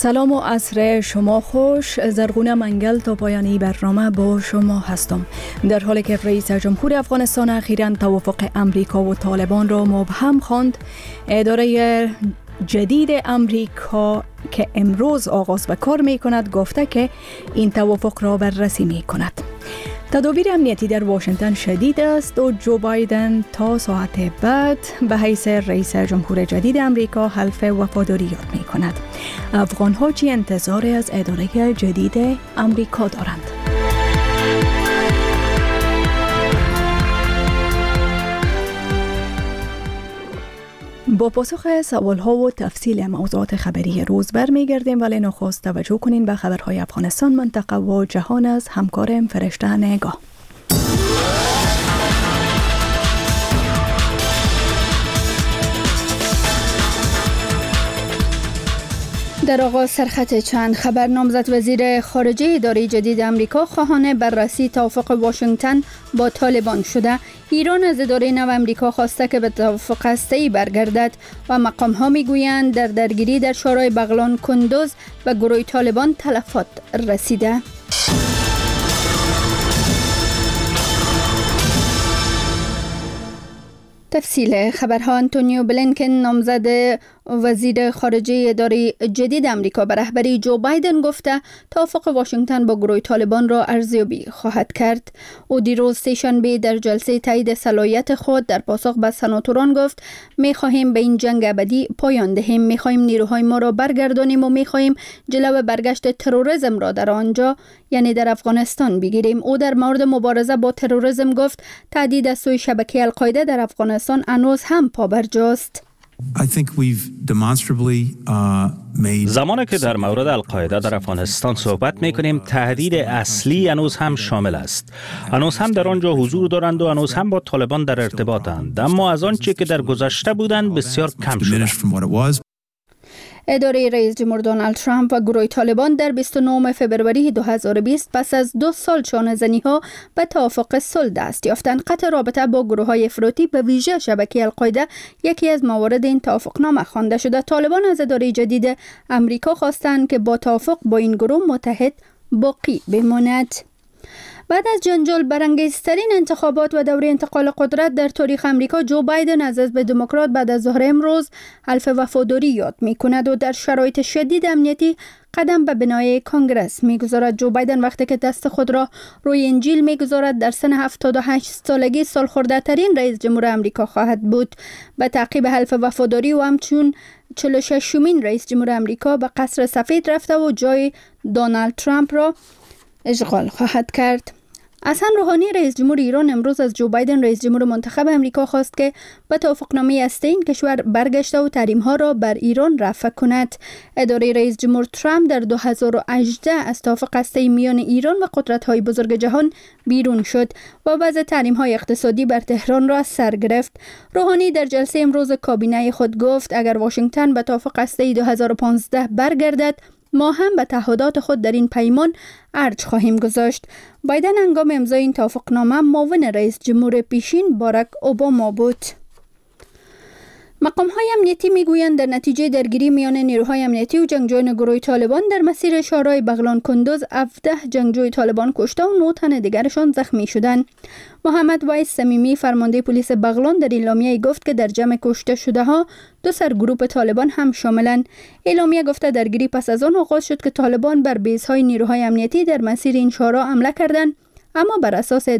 سلام و عصر شما خوش. زرغونه منگل تا پایانی برنامه با شما هستم. در حالی که رئیس جمهور افغانستان اخیراً توافق امریکا و طالبان را مبهم خواند، اداره جدید امریکا که امروز آغاز به کار می کند گفته که این توافق را بررسی می کند. تدابیر امنیتی در واشنگتن شدید است و جو بایدن تا ساعت بعد به حیث رئیس جمهور جدید امریکا حلف وفاداری یاد می کند. افغان‌ها چی انتظاری از اداره جدید امریکا دارند؟ با پاسخ سوال‌ها و تفصیل موضوعات خبری روز برمیگردیم، ولی نخست توجه کنین به خبرهای افغانستان، منطقه و جهان از همکارم فرشته نگاه. در آغاز سرخط چند خبر. نامزد وزیر خارجه اداره جدید امریکا خواهان بررسی توافق واشنگتن با طالبان شده. ایران از اداره نو امریکا خواسته که به توافق هسته‌ای برگردد و مقام‌ها میگویند در درگیری در شورای بغلان کندوز و گروه طالبان تلفات رسیده. تفصیل خبرها. آنتونیو بلینکن نامزد وزیر خارجه اداره جدید امریکا به رهبری جو بایدن گفته توافق واشنگتن با گروه طالبان را ارزیابی خواهد کرد. او دیروز سه‌شنبه در جلسه تایید صلاحیت خود در پاسخ به سناتوران گفت می‌خواهیم به این جنگ ابدی پایان دهیم، می‌خواهیم نیروهای ما را برگردانیم و می‌خواهیم جلو برگشت تروریسم را در آنجا یعنی در افغانستان بگیریم. او در مورد مبارزه با تروریسم گفت تهدید از سوی شبکه القاعده در افغانستان هنوز هم پابرجاست. زمانی که در مورد القاعده در افغانستان صحبت می‌کنیم، تهدید اصلی هنوز هم شامل است. هنوز هم در آنجا حضور دارند و هنوز هم با طالبان در ارتباطند، اما از آنچه که در گذشته بودند بسیار کم شده. اداره رئیس جمهور دونالد ترامپ و گروه طالبان در 29 فبروری 2020 پس از 2 سال شانه‌زنی‌ها به توافق صلح دست یافتند. قطع رابطه با گروه‌های افراطی به ویژه شبکه القاعده یکی از موارد این توافقنامه خوانده شده. طالبان از اداره جدید امریکا خواستند که با توافق با این گروه متحد باقی بماند. بعد از جنجال برانگیزترین انتخابات و دوره انتقال قدرت در تاریخ امریکا، جو بایدن از حزب دموکرات بعد از ظهر امروز حلف وفاداری یاد می‌کند و در شرایط شدید امنیتی قدم به بنای کنگره می‌گذارد. جو بایدن وقتی که دست خود را روی انجیل می‌گذارد در سن 78 سالگی سالخورده‌ترین رئیس جمهور امریکا خواهد بود. به تعقیب حلف وفاداری و همچون 46مین رئیس جمهور امریکا به قصر سفید رفته و جای دونالد ترامپ را اشغال خواهد کرد. حسن روحانی رئیس جمهور ایران امروز از جو بایدن رئیس جمهور منتخب امریکا خواست که به توافقنامه هسته این کشور برگشته و تحریم‌ها را بر ایران رفع کند. اداره رئیس جمهور ترامپ در 2018 از توافق هسته میان ایران و قدرت‌های بزرگ جهان بیرون شد و وضع تحریم‌های اقتصادی بر تهران را سر گرفت. روحانی در جلسه امروز کابینه خود گفت اگر واشنگتن به توافق هسته 2015 برگردد، ما هم به تعهدات خود در این پیمان ارج خواهیم گذاشت. بایدن هنگام امضای این توافقنامه معاون رئیس جمهور پیشین باراک اوباما بود. مقام‌های امنیتی میگویند در نتیجه درگیری میان نیروهای امنیتی و جنگجویان گروه طالبان در مسیر شورای بغلان کندوز 17 جنگجوی طالبان کشته و 9 تن دیگرشان زخمی شدند. محمد وایس صمیمی فرمانده پلیس بغلان در اعلامیه گفت که در جمع کشته شده ها 2 سرگروپ طالبان هم شاملند. اعلامیه گفته درگیری پس از آن آغاز شد که طالبان بر بیس‌های نیروهای امنیتی در مسیر این شورا حمله کردند، اما بر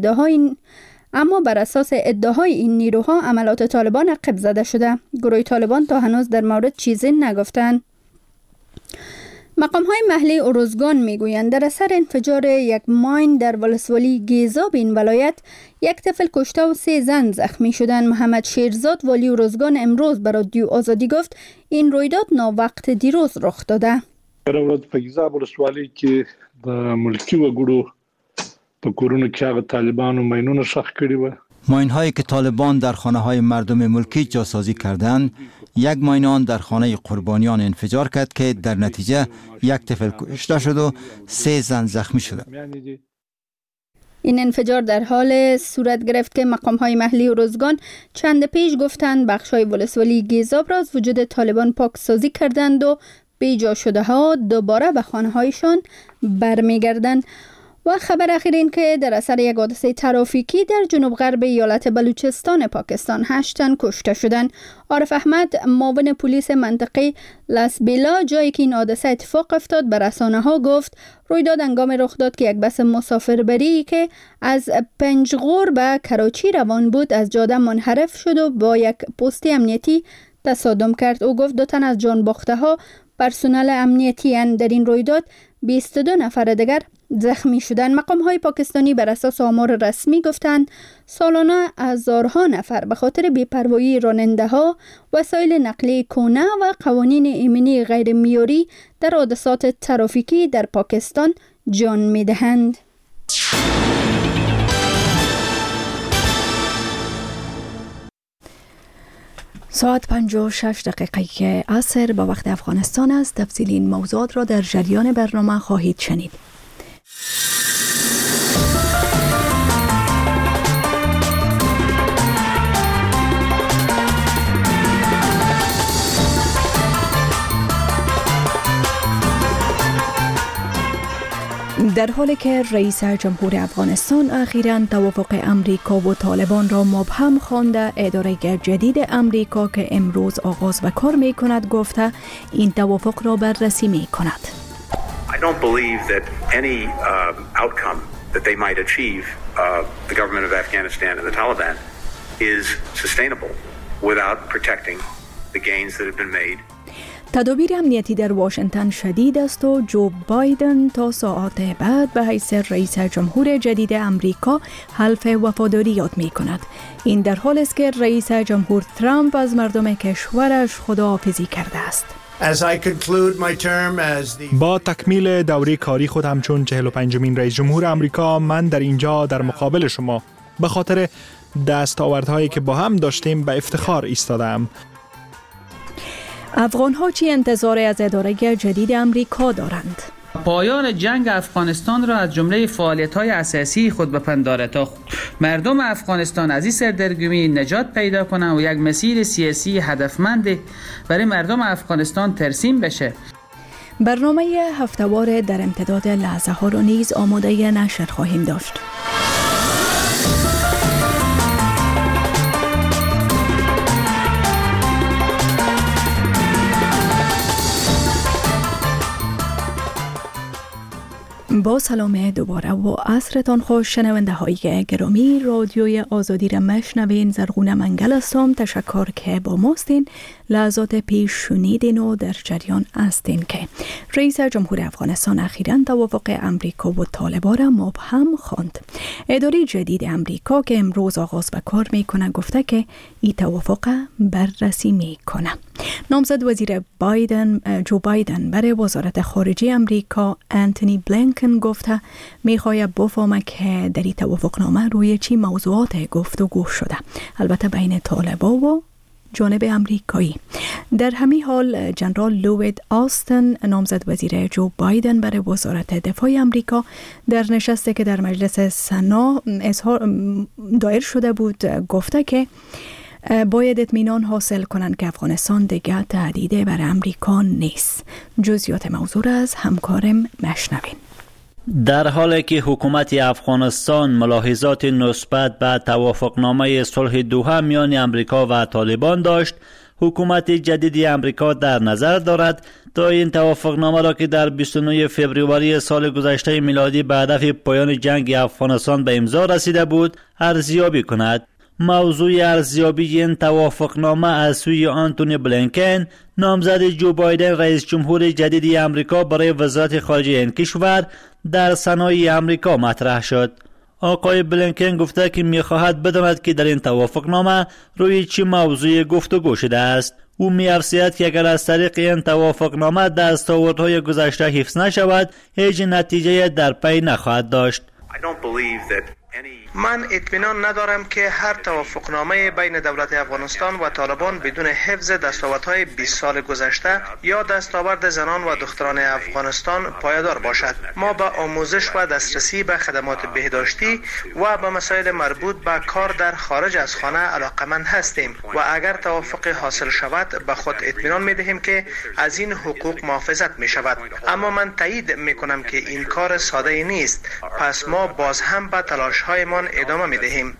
اساس ادعاهای این نیروها عملات طالبان عقب زده شده. گروه طالبان تا هنوز در مورد چیزی نگفتند. مقام‌های محلی اروزگان میگویند در اثر انفجار یک ماین در ولسوالی گیزاب این ولایت 1 طفل کشته و 3 زن زخمی شدند. محمد شیرزاد والی اروزگان امروز به رادیو آزادی گفت این رویداد ناوقت دیروز رخ داده. ورځ په گیزاب ولسوالۍ کې د ملکی وګړو په کورونو کې هغه طالبانو ماینونه ښخ کړي و. ماین‌هایی که طالبان در خانه‌های مردم ملکی جاسازی کردند، یک ماین آن در خانه قربانیان انفجار کرد که در نتیجه 1 طفل کشته شد و 3 زن زخمی شدند. این انفجار در حال صورت گرفت که مقام‌های محلی اروزگان چند پیش گفتند بخش‌های ولسوالی گیزاب را از وجود طالبان پاکسازی کردند و بیجا شده ها دوباره به خانه هایشان برمیگردند. و خبر اخیر این که در اثر یک حادثه ترافیکی در جنوب غرب ایالت بلوچستان پاکستان 8 تن کشته شدند. عارف احمد، معاون پلیس منطقه لاسبیلا، جایی که این حادثه اتفاق افتاد، به رسانه‌ها گفت رویداد هنگام رخ داد که یک بس مسافربری که از پنجغور به کراچی روان بود از جاده منحرف شد و با یک پست امنیتی تصادم کرد. او گفت 2 تن از جان باخته ها پرسنل امنیتی اند. در این رویداد 22 نفر دیگر زخمی شدند. مقام های پاکستانی بر اساس آمار رسمی گفتند سالانه هزارها نفر به خاطر بی‌پروایی راننده ها، وسایل نقلیه کهنه و قوانین ایمنی غیر معیاری در حادثات ترافیکی در پاکستان جان می‌دهند. ساعت 56 عصر به وقت افغانستان است. تفصیل این موضوعات را در جریان برنامه خواهید شنید. در حالی که رئیس جمهور افغانستان اخیراً توافق امریکا و طالبان را مبهم خوانده، اداره جدید امریکا که امروز آغاز به کار می کند گفته این توافق را بررسی می کند. I don't believe that any outcome that they might achieve, the government of Afghanistan and the Taliban, is sustainable without protecting the gains that have been made. تدابیر امنیتی در واشنگتن شدید است و جو بایدن تا ساعات بعد به حیث رئیس جمهور جدید امریکا حلف وفاداری یاد می کند. این در حال است که رئیس جمهور ترامپ از مردم کشورش خداحافظی کرده است. با تکمیل دوره کاری خود همچون 45مین رئیس جمهور امریکا، من در اینجا در مقابل شما به خاطر دستاوردهایی که با هم داشتیم به افتخار ایستادم. افغان‌ها چی انتظار از اداره جدید امریکا دارند؟ پایان جنگ افغانستان را از جمله فعالیت‌های اساسی خود بپندارد تا مردم افغانستان از این سردرگمی نجات پیدا کنند و یک مسیر سیاسی هدفمند برای مردم افغانستان ترسیم بشه. برنامه هفته‌وار در امتداد لحظه ها را نیز آماده نشر خواهیم داشت. با سلام دوباره و عصرتان خوش شنونده های گرامی. رادیوی آزادی را مشنوین. زرغونه منگل هستم. تشکر که با ماستین. لحظات پیش شنیدین و در جریان هستین که رئیس جمهور افغانستان اخیراً توافق امریکا و طالبان را مبهم خواند. اداره جدید امریکا که امروز آغاز به کار میکنه گفته که این توافق بررسی میکنه. نامزد وزیر جو بایدن برای وزارت خارجه امریکا انتونی بلینکن گفته میخواهد بفهمه که در این توافقنامه روی چی موضوعات گفتگو شده، البته بین طالبان و جانب امریکایی. در همین حال جنرال لوید آستن نامزد وزیر جو بایدن برای وزارت دفاع امریکا در نشستی که در مجلس سنا دایر شده بود گفته که باید اطمینان حاصل کنند که افغانستان دیگر تهدید بر امریکا نیست. جزئیات موضوع از همکارم مشنوین. در حالی که حکومت افغانستان ملاحظات مثبت به توافقنامه صلح دوحه میان امریکا و طالبان داشت، حکومت جدید امریکا در نظر دارد تا این توافقنامه را که در 29 فوریه سال گذشته میلادی به هدف پایان جنگ افغانستان به امضا رسیده بود ارزیابی کند. موضوع ارزیابی این توافقنامه از سوی آنتونی بلینکن نامزد جو بایدن رئیس جمهور جدید امریکا برای وزارت خارجه این کشور در سنای امریکا مطرح شد. آقای بلینکن گفته که می‌خواهد بداند که در این توافقنامه روی چه موضوع گفتگو شده است. او می‌افزاید که اگر از طریق این توافقنامه دستاوردهای گذشته حفظ نشود، هیچ نتیجه در پی نخواهد داشت. I don't believe that من اطمینان ندارم که هر توافقنامه بین دولت افغانستان و طالبان بدون حفظ دستاوردهای 20 سال گذشته یا دستاورد زنان و دختران افغانستان پایدار باشد. ما به آموزش و دسترسی به خدمات بهداشتی و به مسائل مربوط به کار در خارج از خانه علاقمند هستیم و اگر توافق حاصل شود به خود اطمینان می‌دهیم که از این حقوق محافظت می‌شود. اما من تایید می‌کنم که این کار ساده نیست. پس ما باز هم به تلاش‌هایمان ادامه می‌دهیم.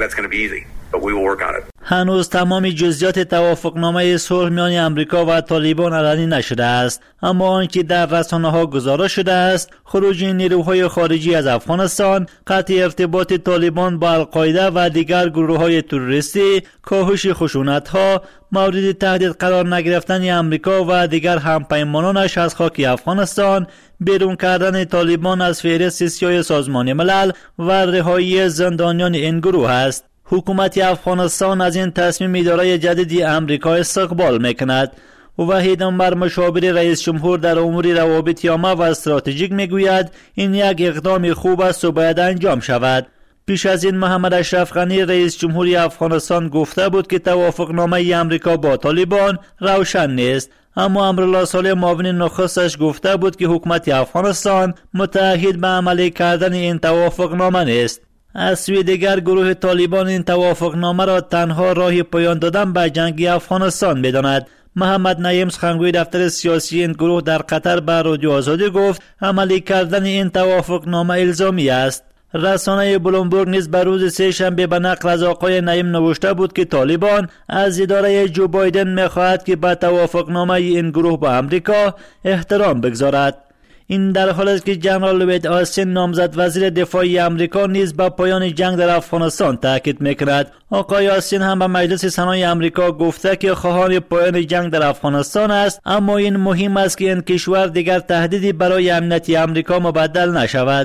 هنوز تمام جزئیات توافقنامه صلح میان امریکا و طالبان علنی نشده است، اما آنچه در رسانه‌ها گزارش شده است خروج نیروهای خارجی از افغانستان، قطع ارتباط طالبان با القاعده و دیگر گروه‌های تروریستی، کاهش خشونت‌ها، مورد تهدید قرار نگرفتن امریکا و دیگر همپیمانانش از خاک افغانستان، بیرون کردن طالبان از فهرست سیاه سازمان ملل و رهایی زندانیان این گروه است. حکومت افغانستان از این تصمیم اداره جدیدی امریکا استقبال میکند. وحید عمر مشاور رئیس جمهور در امور روابط عامه و استراتژیک میگوید این یک اقدام خوب است و باید انجام شود. پیش از این محمد اشرف غنی رئیس جمهوری افغانستان گفته بود که توافقنامه امریکا با طالبان روشن نیست، اما امرالله صالح معاون نخستش گفته بود که حکومت افغانستان متعهد به عملی کردن این توافقنامه نیست. از سوی دیگر گروه طالبان این توافقنامه را تنها راه پایان دادن به جنگ افغانستان می‌داند. محمد نعیم سخنگوی دفتر سیاسی این گروه در قطر به رادیو آزادی گفت عملی کردن این توافقنامه الزامی است. رسانه بلومبرگ نیز به روز سه‌شنبه به نقل از آقای نعیم نوشته بود که طالبان از اداره جو بایدن می‌خواهد که به توافقنامه این گروه با امریکا احترام بگذارد. این در حالی است که جنرال لوید آستین نامزد وزیر دفاع امریکا نیز به پایان جنگ در افغانستان تاکید می‌کند. آقای آستین هم به مجلس سنای امریکا گفته که خواهان پایان جنگ در افغانستان است، اما این مهم است که این کشور دیگر تهدیدی برای امنیت امریکا مبدل نشود.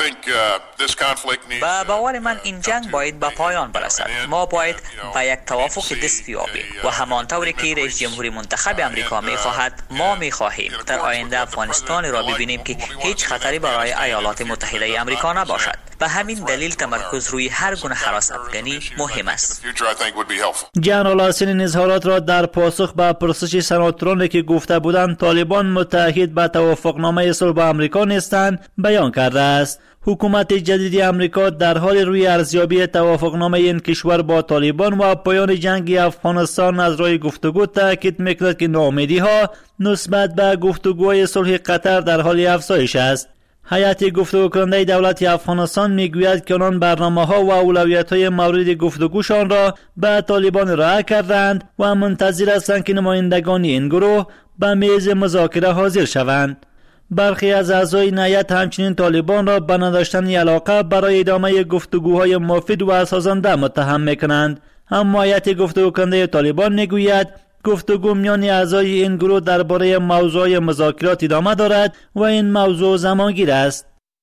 با باور من این جنگ باید به پایان برسد. ما باید به یک توافق دست یابیم و همانطوری که رئیس جمهوری منتخب امریکا می‌خواهد ما می‌خواهیم در آینده افغانستان را ببینیم که هیچ خطری برای ایالات متحده آمریکا نباشد. به همین دلیل تمرکز روی هر گونه هراس افغانی مهم است. جنرال آستین این اظهارات را در پاسخ به پرسش سناتورانی که گفته بودند طالبان متحد به توافقنامه صلح با امریکا نیستند بیان کرده است. حکومت جدید امریکا در حال روی ارزیابی توافقنامه این کشور با طالبان و پایان جنگ افغانستان از راه گفتگو تاکید می‌کند که ناامیدی‌ها نسبت به گفتگوهای صلح قطر در حال افزایش است. هیئت گفتگو کننده دولت افغانستان میگوید که آنان برنامه‌ها و اولویت‌های مورد گفتگوشان را به طالبان ارائه کردند و منتظر هستند که نمایندگان این گروه به میز مذاکره حاضر شوند. برخی از اعضای هیئت همچنین طالبان را به نداشتن علاقه برای ادامه گفتگوهای مفید و سازنده متهم می‌کنند. اما هیئت گفتگو کننده طالبان میگوید گفتگو میان اعضای این گروه درباره موضوع مذاکرات ادامه دارد و این موضوع زمانگیر است.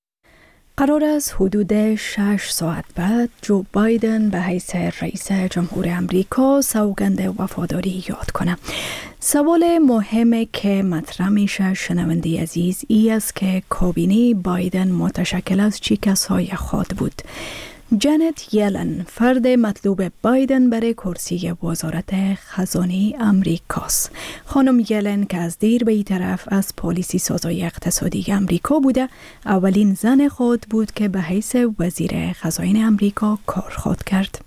قرار است حدود 6 ساعت بعد جو بایدن به حیث رئیس جمهور امریکا سوگند وفاداری یاد کنه. سوال مهمی که مطرح میشه شنونده عزیز ای است که کابینه بایدن متشکل از چه کسای خواهد بود؟ جنت یلن فرد مطلوب بایدن برای کرسی وزارت خزانه امریکاست. خانم یلن که از دیر به این طرف از پالیسی سازای اقتصادی امریکا بوده اولین زن خود بود که به حیث وزیر خزانه امریکا کار خواهد کرد.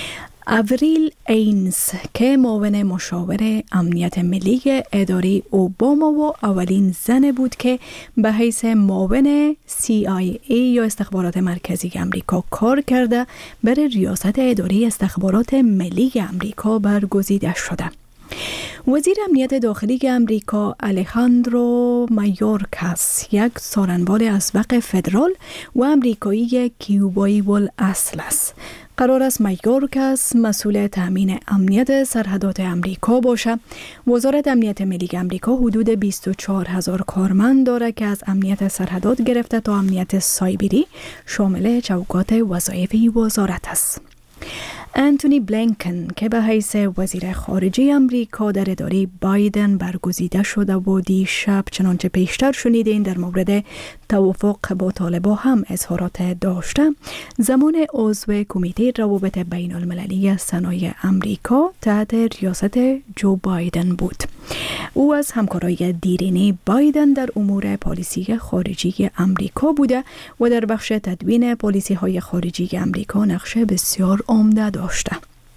اوریل اینز که معاون مشاور امنیت ملی اداره اوباما و اولین زن بود که به حیث معاون CIA یا استخبارات مرکزی امریکا کار کرده برای ریاست اداره استخبارات ملی امریکا برگزیده شده. وزیر امنیت داخلی امریکا الخاندرو مایورکاس یک سارنوال اسبق فدرال و امریکایی کیوبایی الاصل است. قرار است مایورکاس مسئول تامین امنیت سرحدات امریکا باشد. وزارت امنیت ملی امریکا حدود 24,000 کارمند دارد که از امنیت سرحدات گرفته تا امنیت سایبری شامل چوکات وظایف وزارت است. انتونی بلینکن که به حیث وزیر خارجه امریکا در اداره بایدن برگزیده شده و دیشب چنانچه پیشتر شنیدین در مورد توافق با طالبان هم اظهارات داشته، زمان عضو کمیته روابط بین المللی صنایع امریکا تحت ریاست جو بایدن بود. او از همکارای دیرینه بایدن در امور پالیسی خارجی امریکا بوده و در بخش تدوین پالیسی های خارجی امریکا نقش بسیار عمده داشته.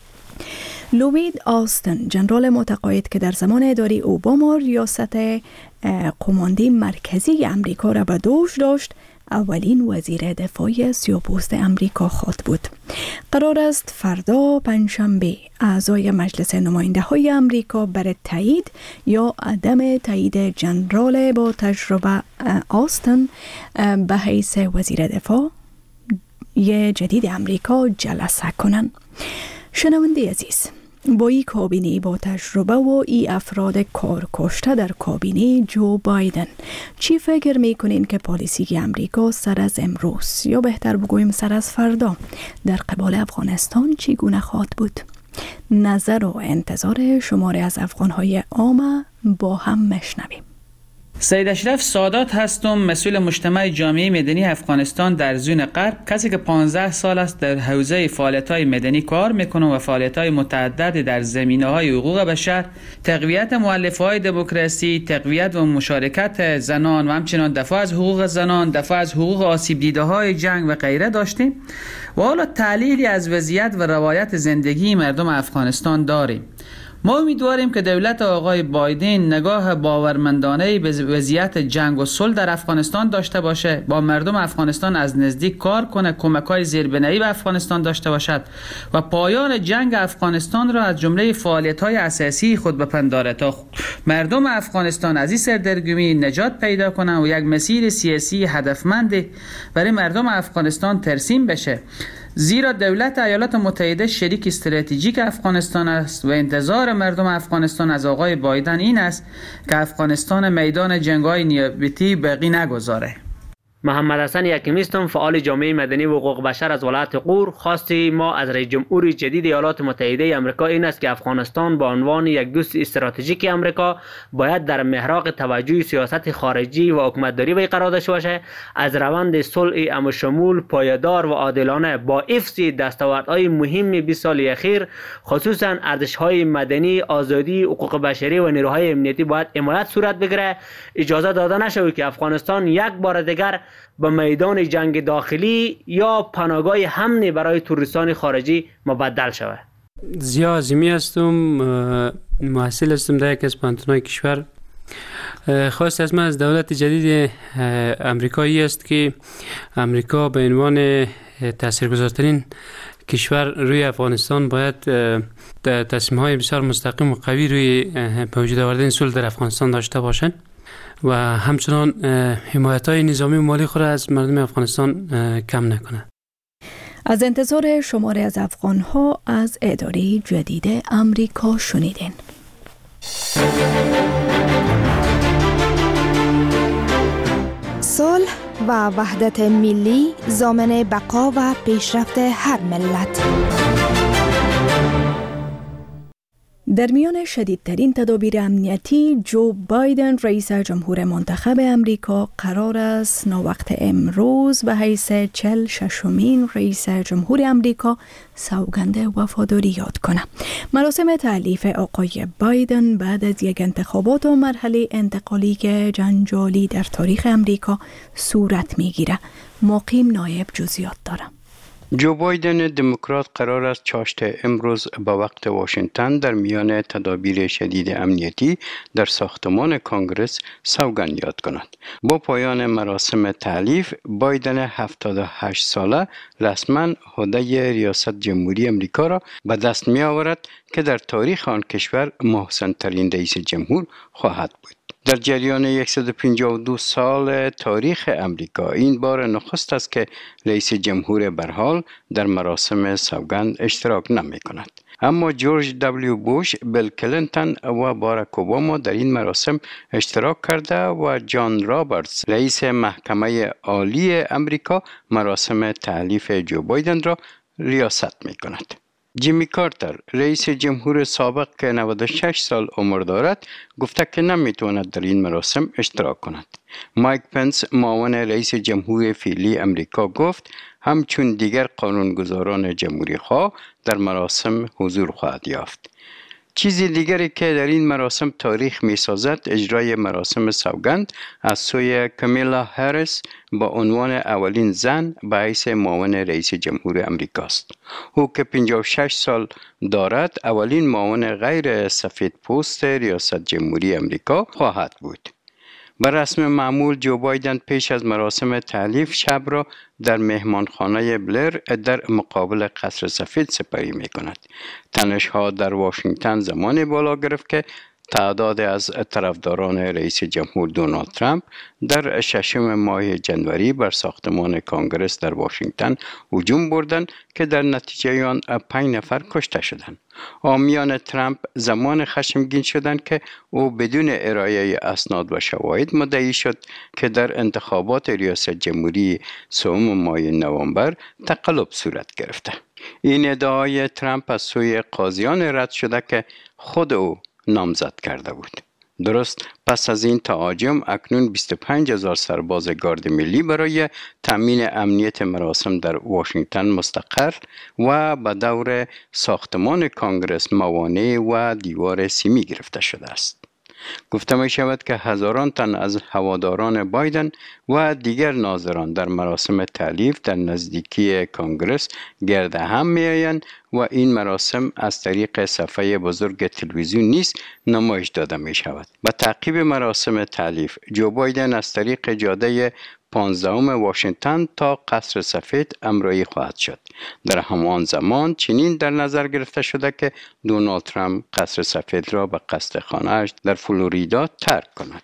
لوید آستن، ژنرال متقاعد که در زمان اداره اوباما ریاست کماندی مرکزی امریکا را به دوش داشت، اولین وزیر دفاع سیاه‌پوست امریکا خواهد بود. قرار است فردا پنجشنبه اعضای مجلس نماینده های امریکا برای تایید یا عدم تایید ژنرال با تجربه آستن به حیث وزیر دفاع جدید امریکا جلسه کنند. شنونده عزیز، با این کابینه با تجربه و این افراد کار کشته در کابینه جو بایدن، چی فکر میکنین که پالیسی امریکا سر از امروز یا بهتر بگویم سر از فردا در قبال افغانستان چگونه خواهد بود؟ نظر و انتظار شماره از افغانهای عام با هم مشنویم. سید اشرف سادات هستم، مسئول مجتمع جامعه مدنی افغانستان در زون غرب، کسی که 15 سال است در حوزه فعالیت‌های مدنی کار میکنم و فعالیت‌های متعدد در زمینه‌های حقوق بشر، تقویت مؤلفه‌های دموکراسی، تقویت و مشارکت زنان و همچنین دفاع از حقوق زنان، دفاع از حقوق آسیب دیده‌های جنگ و غیره داشتیم و حالا تحلیلی از وضعیت و روایت زندگی مردم افغانستان داریم. ما امیدواریم که دولت آقای بایدن نگاه باورمندانه به وضعیت جنگ و صلح در افغانستان داشته باشه، با مردم افغانستان از نزدیک کار کنه، کمک‌های زیربنایی به افغانستان داشته باشد و پایان جنگ افغانستان را از جمله فعالیت‌های اساسی خود بپنداره تا مردم افغانستان از این سردرگمی نجات پیدا کنند و یک مسیر سیاسی هدفمند برای مردم افغانستان ترسیم بشه. زیرا دولت ایالات متحده شریک استراتژیک افغانستان است و انتظار مردم افغانستان از آقای بایدن این است که افغانستان میدان جنگ‌های نیابتی باقی نگذاره. محمد حسن یکمی هستم، فعال جامعه مدنی و حقوق بشر از ولایت غور. خواستی ما از رئیس جمهور جدید ایالات متحده آمریکا این است که افغانستان به عنوان یک دوست استراتژیک آمریکا باید در محراق توجه سیاست خارجی و حکومتداری وی قرار داشته باشد، از روند صلح عموشمول پایدار و عادلانه با حفظ دستاوردهای مهم 20 سال اخیر، خصوصا ارزش‌های مدنی، آزادی، حقوق بشری و نیروهای امنیتی باید حمایت صورت بگیرد. اجازه داده نشود که افغانستان یک بار دیگر به میدان جنگ داخلی یا پناهگاه امن برای توریستان خارجی مبدل شود. زیا عظیمی هستم، محصل هستم در یک از پانتونای کشور. خواست از من از دولت جدید امریکایی است که امریکا به عنوان تاثیرگذارترین کشور روی افغانستان باید تصمیم‌های بسیار مستقیم و قوی روی به وجود آوردن صلح در افغانستان داشته باشند و همچنان حمایت‌های نظامی و مالی خود از مردم افغانستان کم نکنه. از انتظار شماره از افغان‌ها از اداره جدید امریکا شنیدین. صلح و وحدت ملی ضامن بقا و پیشرفت هر ملت. در میان شدیدترین تدابیر امنیتی، جو بایدن رئیس جمهور منتخب امریکا قرار است ناوقت امروز به حیث 46مین رئیس جمهور امریکا سوگند وفاداری یاد کنه. مراسم تألیف آقای بایدن بعد از یک انتخابات و مرحله انتقالی جنجالی در تاریخ امریکا صورت میگیره. مقیم نایب جزئیات داره. جو بایدن دموکرات قرار است چاشت امروز به وقت واشنگتن در میان تدابیر شدید امنیتی در ساختمان کانگرس سوگند یاد کند. با پایان مراسم تألیف، بایدن 78 ساله رسما عهده ریاست جمهوری امریکا را به دست می آورد که در تاریخ آن کشور محسن ترین رئیس جمهور خواهد بود. در جریان 152 سال تاریخ امریکا این بار نخست است که رئیس جمهور به هر حال در مراسم سوگند اشتراک نمی کند. اما جورج دبلیو بوش، بیل کلینتون و باراک اوباما در این مراسم اشتراک کرده و جان رابرتس رئیس محکمه عالی امریکا مراسم تألیف جو بایدن را ریاست می کند. جیمی کارتر رئیس جمهور سابق که 96 سال عمر دارد گفته که نمیتواند در این مراسم اشتراک کند. مایک پنس معاون رئیس جمهور فعلی امریکا گفت همچون دیگر قانونگذاران جمهوری خواه در مراسم حضور خواهد یافت. چیزی دیگری که در این مراسم تاریخ می سازد اجرای مراسم سوگند از سوی کامیلا هریس با عنوان اولین زن به حیث معاون رئیس جمهور امریکا است. او که 56 سال دارد اولین معاون غیر سفید پوست ریاست جمهوری امریکا خواهد بود. بر رسم معمول جو بایدن پیش از مراسم تحلیف شب را در مهمانخانه بلر در مقابل قصر سفید سپری می کند. تنش‌ها در واشنگتن زمان بالا گرفت که تعداد از طرفداران رئیس جمهور دونالد ترامپ در 6 ماه جنوری بر ساختمان کانگرس در واشنگتن هجوم بردند که در نتیجه آن 5 نفر کشته شدند. حامیان ترامپ زمان خشمگین شدند که او بدون ارائه اسناد و شواهد مدعی شد که در انتخابات ریاست جمهوری 3 ماه نوامبر تقلب صورت گرفته. این ادعای ترامپ از سوی قاضیان رد شده که خود او نامزد کرده بود. درست پس از این تهاجم اکنون 25,000 سرباز گارد ملی برای تامین امنیت مراسم در واشنگتن مستقر و به دور ساختمان کانگرس موانع و دیوار سیمی گرفته شده است. گفته می شود که هزاران تن از هواداران بایدن و دیگر ناظران در مراسم تحلیف در نزدیکی کانگرس گرد هم می آیند و این مراسم از طریق صفحه بزرگ تلویزیون نیز نمایش داده می شود. به تعقیب مراسم تحلیف جو بایدن از طریق جاده 15 واشنگتن تا قصر سفید امرایی خواهد شد. در همان زمان چنین در نظر گرفته شده که دونالد ترامپ قصر سفید را به قصد خانه‌اش در فلوریدا ترک کند.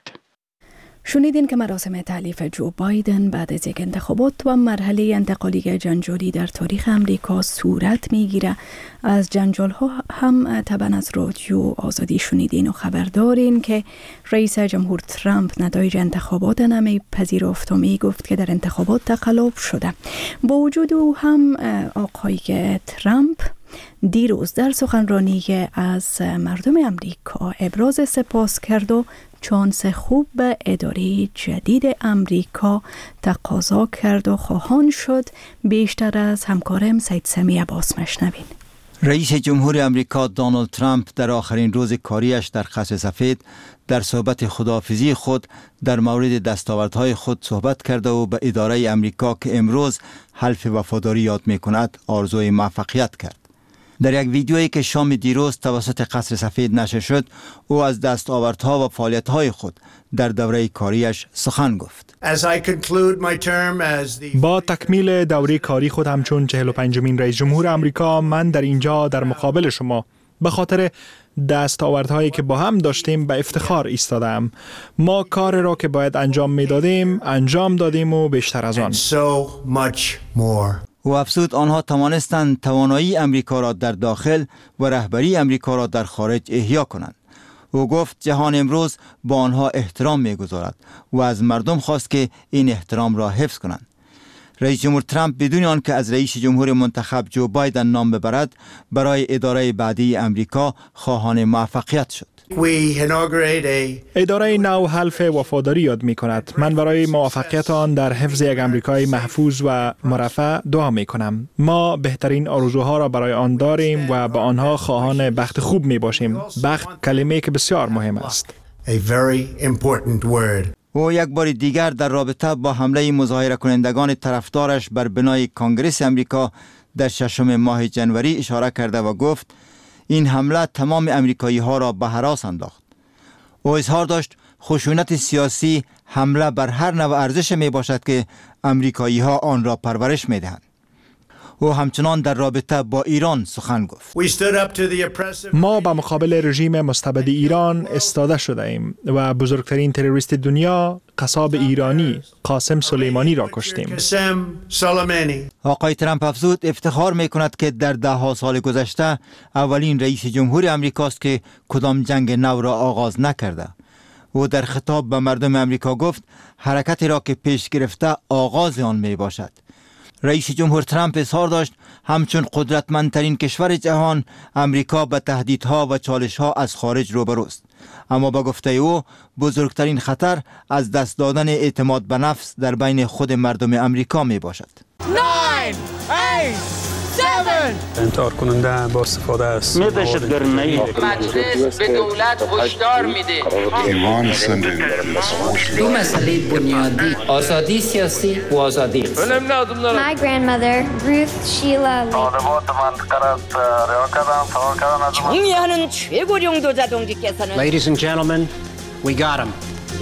شنیدین که مراسم تحلیف جو بایدن بعد از یک انتخابات و مرحله انتقالی جنجالی در تاریخ امریکا صورت میگیره. از جنجال ها هم طبعا از رادیو آزادی شنیدین و خبر دارین که رئیس جمهور ترامپ نتایج انتخابات نمی پذیرفت و می گفت که در انتخابات تقلب شده. با وجود او هم آقای ترامپ دیروز در سخنرانی از مردم امریکا ابراز سپاس کرد و شانس خوب به اداره جدید امریکا تقاضا کرد و خواهان شد. بیشتر از همکارم سید سمی عباس مشنوین. رئیس جمهور امریکا دونالد ترامپ در آخرین روز کاریش در قصر سفید در صحبت خداحافظی خود در مورد دستاوردهای خود صحبت کرده و به اداره امریکا که امروز حلف وفاداری یاد می کند آرزوی موفقیت کرد. در یک ویدیویی که شام دیروز توسط قصر سفید نشر شد، او از دستاوردها و فعالیت‌های خود در دوره کاریش سخن گفت. با تکمیل دوره کاری خود همچون 45مین رئیس جمهور امریکا، من در اینجا در مقابل شما به خاطر دستاوردهایی که با هم داشتیم به افتخار ایستادم. ما کار را که باید انجام میدادیم انجام دادیم و بیشتر از آن. و افزود آنها توانستند توانایی امریکا را در داخل و رهبری امریکا را در خارج احیا کنند. او گفت جهان امروز با آنها احترام می‌گذارد و از مردم خواست که این احترام را حفظ کنند. رئیس جمهور ترامپ بدون آنکه از رئیس جمهور منتخب جو بایدن نام ببرد برای اداره بعدی امریکا خواهان موفقیت شد. اداره نو حلف وفاداری یاد می کند. من برای موفقیت آن در حفظ یک امریکای محفوظ و مرفه دعا می کنم. ما بهترین آرزوها را برای آن داریم و با آنها خواهان بخت خوب می باشیم. بخت کلمه که بسیار مهم است. او یک بار دیگر در رابطه با حمله مظاهره کنندگان طرفدارش بر بنای کانگرس امریکا در 6 ماه جنوری اشاره کرده و گفت این حمله تمام امریکایی ها را به هراس انداخت. او اظهار داشت خشونت سیاسی حمله بر هر نوع ارزش می باشد که امریکایی ها آن را پرورش می دهند. او همچنان در رابطه با ایران سخن گفت. ما به مقابل رژیم مستبد ایران استاده شده ایم و بزرگترین تروریست دنیا قصاب ایرانی قاسم سلیمانی را کشتیم. آقای ترامپ افزود افتخار می کند که در 10 سال گذشته اولین رئیس جمهور امریکاست که کدام جنگ نو را آغاز نکرده. او در خطاب به مردم امریکا گفت حرکتی را که پیش گرفته آغاز آن می باشد. رئیس جمهور ترامپ اظهار داشت همچون قدرتمندترین کشور جهان امریکا به تهدیدها و چالش‌ها از خارج روبروست. اما با گفته او بزرگترین خطر از دست دادن اعتماد به نفس در بین خود مردم امریکا می باشد. 9 8 7 انتحار کننده با استفاده از دهشتگردی. مجلس به دولت هشدار میده. دو مسئله بنیادی، آزادی سیاسی و آزادی اقتصادی. My grandmother, Ruth Sheila Lee. 정의하는 최고령 도자동지께서는 Ladies and gentlemen, we got him.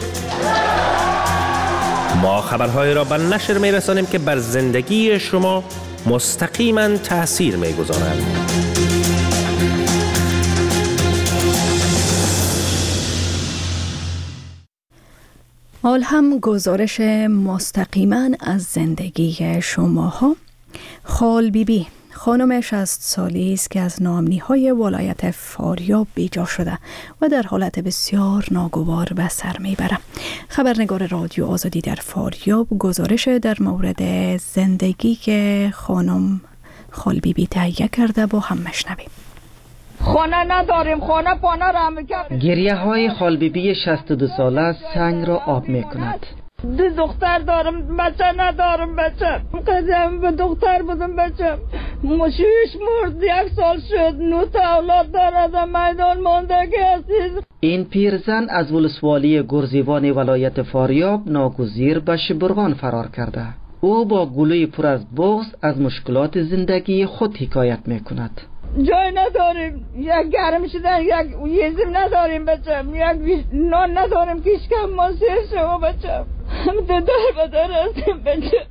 ما خبرهای را به نشر می‌رسانیم که بر زندگی شما مستقیما تأثیر می‌گذارند. حال هم گزارش مستقیما از زندگی شماها. خال بیبی خانم 60 سالی است که از ناامنی‌های ولایت فاریاب بیجا شده و در حالت بسیار ناگوار به سر میبره. خبرنگار رادیو آزادی در فاریاب گزارش در مورد زندگی که خانم خال بیبی تهیه کرده با هم مشنویم. خانه نداریم، خانه پانه را میکرد. گریه های خال بیبی 62 ساله سنگ را آب میکند. 2 دختر دارم، بچه ندارم. بچه قدم به دختر بودم، بچه مشویش مرد، 1 سال شد. 9 تا اولاد دارد، میدان ماندگی هستید. این پیرزن از ولسوالی گرزیوان ولایت فاریاب ناگزیر به شبرغان فرار کرده. او با گلوی پر از بغض از مشکلات زندگی خود حکایت میکند. جای نداریم، یک گرم شدن، یک یزم نداریم بچه، یک نان نداریم که اشکم ما سیر شما بچه، هم تو دار بدار هستیم بچه.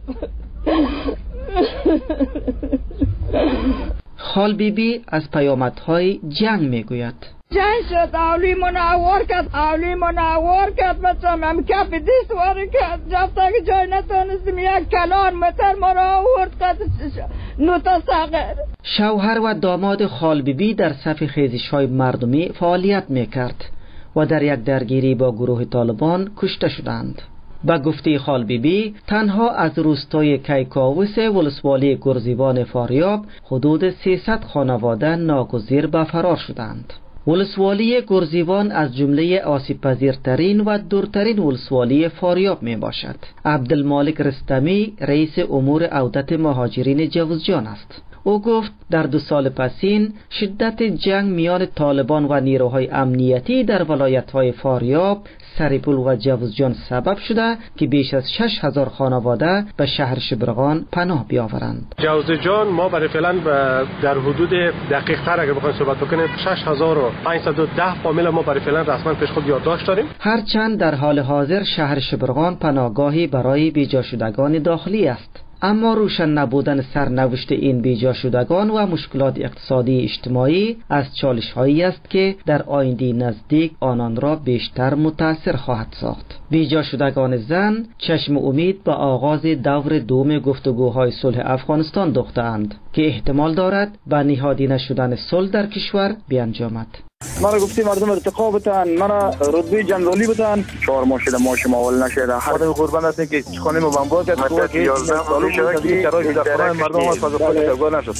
خال بیبی از پیامدهای جنگ میگوید. جنگ شد، اولی منوار کرد بچه، هم کپ دیست واری کرد، جفته که جای نتانستیم، یک کلان متر ما را آورد قد 9 تا ساغر. شوهر و داماد خال بیبی در صف خیزش‌های مردمی فعالیت میکرد و در یک درگیری با گروه طالبان کشته شدند. با گفته خال بیبی تنها از روستای کیکاووس ولسوالی گرزیوان فاریاب حدود 300 خانواده ناگزیر به فرار شدند. ولسوالی گرزیوان از جمله آسیب پذیرترین و دورترین ولسوالی فاریاب می باشد. عبدالمالک رستمی رئیس امور عودت مهاجرین جوزجان است. او گفت در 2 سال پسین شدت جنگ میان طالبان و نیروهای امنیتی در ولایت‌های فاریاب، سریپول و جوزجان سبب شده که بیش از 6000 خانواده به شهر شبرغان پناه بیاورند. جوزجان ما برای فعلا در حدود دقیق تر اگر بخوایم صحبت بکنیم 6510 فامیل ما برای فعلا رسما پیش خود یادداشت داریم. هرچند در حال حاضر شهر شبرغان پناهگاهی برای بیجا شدگان داخلی است، اما روشن نبودن سرنوشت این بیجا شدگان و مشکلات اقتصادی اجتماعی از چالش‌هایی است که در آینده نزدیک آنان را بیشتر متاثر خواهد ساخت. بیجا شدگان زن چشم امید به آغاز دور دوم گفتگوهای صلح افغانستان دوخته‌اند که احتمال دارد به نهادی نشدن صلح در کشور بیانجامد. مرا گفتی مردم ارتقا بتن، مرا رتبه جنرالی بتن، 4 ماه شده ماشم اول نشده. خودم قربان هستم که خانه ما بمبار کرد، تو که 11 سال شده که شرایط در خانه مردم از فاز خود افغان نشد.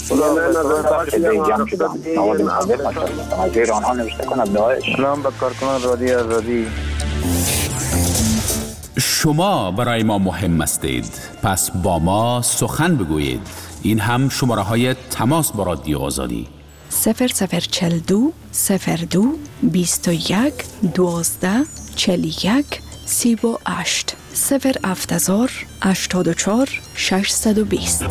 از آنها نوشته کنم داعش. سلام به کارکنان رادیو آزادی. شما برای ما مهم هستید، پس با ما سخن بگویید. این هم شماره های تماس با رادیو آزادی 0042 02 21 12 41 38 070 84 620.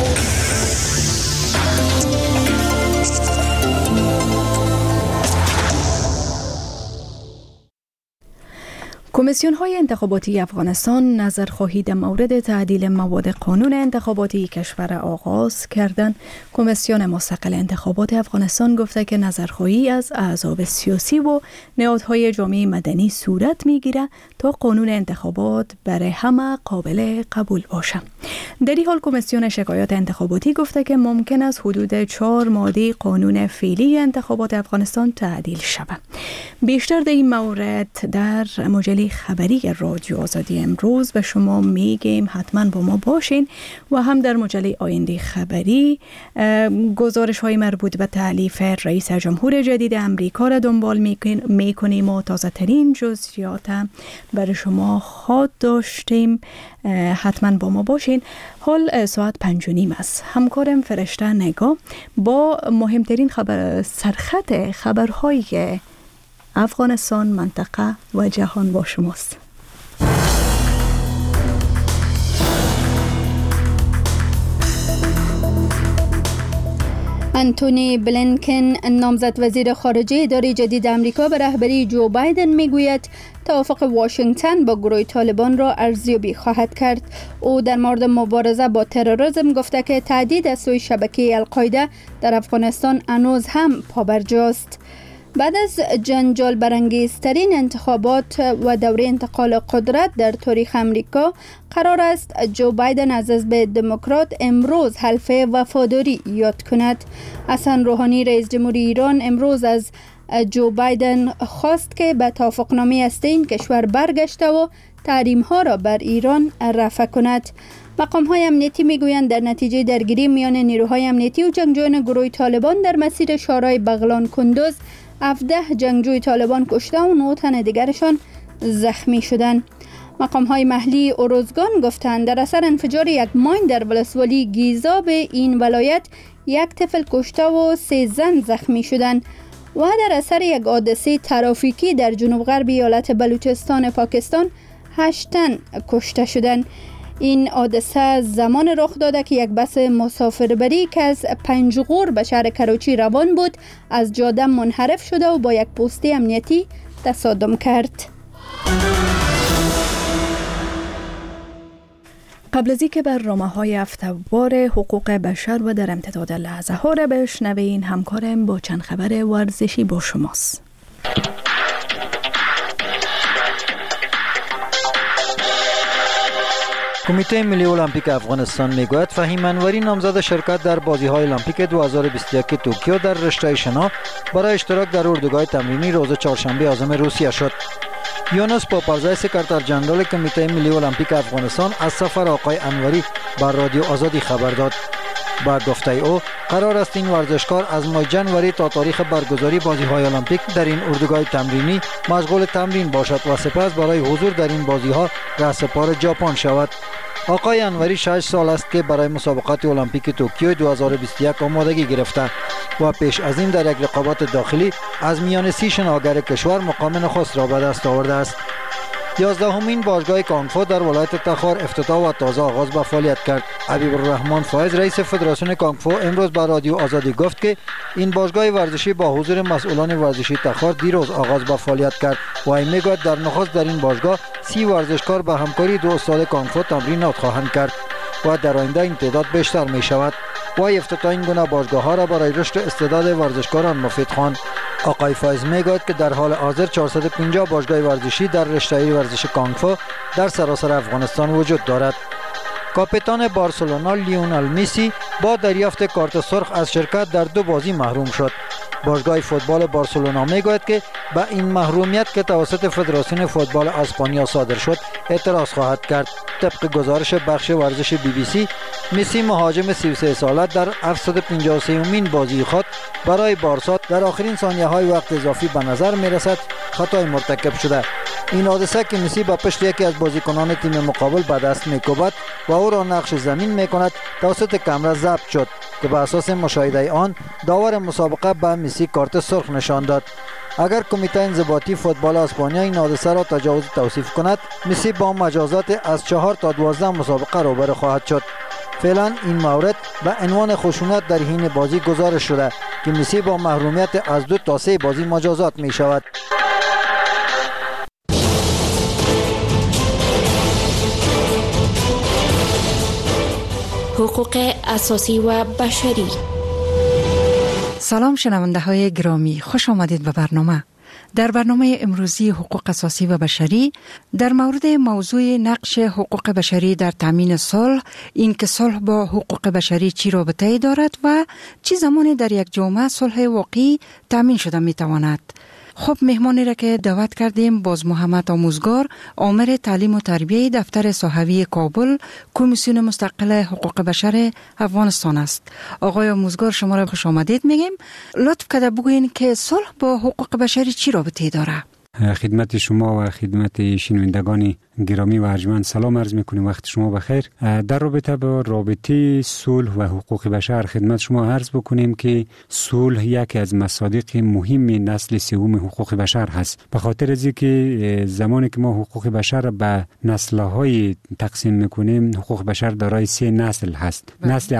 کمیسیون های انتخاباتی افغانستان نظرخواهی در مورد تعدیل مواد قانون انتخاباتی کشور آغاز کردند. کمیسیون مستقل انتخابات افغانستان گفته که نظرخواهی از احزاب سیاسی و نهادهای جامعه مدنی صورت میگیره تا قانون انتخابات برای همه قابل قبول باشه. در این حال کمیسیون شکایات انتخاباتی گفته که ممکن است حدود 4 ماده قانون فعلی انتخابات افغانستان تعدیل شود. بیشتر در این مورد در مجله خبری رادیو آزادی امروز به شما میگیم حتما با ما باشین و هم در مجله آینده خبری گزارش های مربوط به تألیف رئیس جمهور جدید امریکا را دنبال میکنیم و تازه ترین جزئیات برای شما خواهد داشتیم. حتما با ما باشین. حال ساعت 5:30 است. همکارم فرشته نگاه با مهمترین سرخط خبرهای افغانستان، منطقه و جهان با شماست. انتونی بلینکن نامزد وزیر خارجه اداره جدید امریکا به رهبری جو بایدن میگوید توافق واشنگتن با گروه طالبان را ارزیابی خواهد کرد. او در مورد مبارزه با تروریسم گفته که تهدید از سوی شبکه القاعده در افغانستان هنوز هم پابرجاست. بعد از جنجال برانگیزترین انتخابات و دوره انتقال قدرت در تاریخ امریکا، قرار است جو بایدن از حزب دموکرات امروز حلف وفاداری یاد کند. حسن روحانی رئیس جمهوری ایران امروز از جو بایدن خواست که به توافقنامه هسته این کشور برگشته و تحریم‌ها را بر ایران رفع کند. مقام‌های امنیتی میگویند در نتیجه درگیری میان نیروهای امنیتی و جنگجویان گروه طالبان در مسیر شورای بغلان کندوز 17 جنگجوی طالبان کشته و 9 تن دیگرشان زخمی شدند. مقام‌های محلی اروزگان گفتند در اثر انفجار یک ماین در ولسوالی گیزاب این ولایت 1 طفل کشته و 3 زن زخمی شدند و در اثر یک حادثه ترافیکی در جنوب غرب ایالت بلوچستان پاکستان 8 تن کشته شدند. این حادثه زمان رخ داده که یک بس مسافربری که از پنجغور به شهر کراچی روان بود از جاده منحرف شده و با یک پست امنیتی تصادم کرد. قبل از اینکه برنامه‌های هفته‌وار حقوق بشر و در امتداد لحظه ها را بشنوین، همکارم با چند خبر ورزشی با شماست. کمیته ملی المپیک افغانستان میگوید فهیم انوری نامزد شرکت در بازی‌های المپیک 2021 توکیو در رشته شنا برای اشتراک در اردوگاه تمرینی روز چهارشنبه عازم روسیه شد. یونس پاپرزای سکرتر جنرال کمیته ملی المپیک افغانستان از سفر آقای انوری بر رادیو آزادی خبر داد. با گفته او قرار است این ورزشکار از ماه جنوری تا تاریخ برگزاری بازی‌های المپیک در این اردوگاه تمرینی مشغول تمرین باشد و سپس برای حضور در این بازی‌ها رهسپار ژاپن شود. آقای انوری 6 سال است که برای مسابقات المپیک توکیو 2021 آمادگی گرفته و پیش از این در یک رقابت داخلی از میان 30 شناگر کشور مقام نخست را به دست آورده است. 11مین باشگاه کانگفو در ولایت تخار افتتاح و تازه آغاز به فعالیت کرد. حبیب الرحمن فایز رئیس فدراسیون کانگفو امروز به رادیو آزادی گفت که این باشگاه ورزشی با حضور مسئولان ورزشی تخار دیروز آغاز به فعالیت کرد و این میگوید در نخست در این باشگاه 30 ورزشکار به همکاری 2 استاد کانگفو تمرینات خواهند کرد و در آینده این تعداد بیشتر می شود و افتتاح این گونه باشگاه ها را برای رشد استعداد ورزشکاران مفید خواند. آقای فایز میگوید که در حال حاضر 450 باشگاه ورزشی در رشته ورزش کانگفو در سراسر افغانستان وجود دارد. کاپیتان بارسلونا لیونل مسی با دریافت کارت سرخ از شرکت در 2 بازی محروم شد. باشگاه فوتبال بارسلونا میگوید که به این محرومیت که توسط فدراسیون فوتبال اسپانیا صادر شد اعتراض خواهد کرد. طبق گزارش بخش ورزش BBC، مسی مهاجم 33 ساله در 753مین بازی خود برای بارسا در آخرین ثانیه‌های وقت اضافی به نظر میرسد خطای مرتکب شده. این حادثه که مسی با پشت یکی از بازیکنان تیم مقابل به دست می‌کوبد و او را نقش زمین می‌کند توسط کامرا ضبط شد که به اساس مشاهده آن داور مسابقه به مسی کارت سرخ نشان داد. اگر کمیته انضباطی فوتبال اسپانیا این حادثه را تجاوز توصیف کند، مسی با مجازات از 4 تا 12 مسابقه روبرو خواهد شد. فعلا این مورد به عنوان خشونت در حین بازی گزارش شده که مسی با محرومیت از 2 تا 3 بازی مجازات می شود. حقوق اساسی و بشری. سلام شنونده های گرامی، خوش آمدید به برنامه. در برنامه امروزی حقوق اساسی و بشری در مورد موضوع نقش حقوق بشری در تامین صلح، این که صلح با حقوق بشری چی رابطه‌ای دارد و چه زمانی در یک جامعه صلح واقعی تامین شده می تواند. خب مهمانی را که دعوت کردیم باز محمد آموزگار، آمر تعلیم و تربیه دفتر صحوی کابل، کمیسیون مستقل حقوق بشر افغانستان است. آقای آموزگار شما را خوش آمدید میگیم. لطف کرده بگوین که صلح با حقوق بشری چی رابطه داره؟ خدمت شما و خدمت شنوندگان گرامی و ارجمند سلام عرض میکنیم. وقت شما بخیر. در رابطه با رابطه صلح و حقوق بشر خدمت شما عرض بکنیم که صلح یکی از مصادیق مهم نسل سوم حقوق بشر هست. به خاطر از اینکه زمانی که ما حقوق بشر به نسل‌های تقسیم میکنیم، حقوق بشر دارای 3 نسل هست. نسل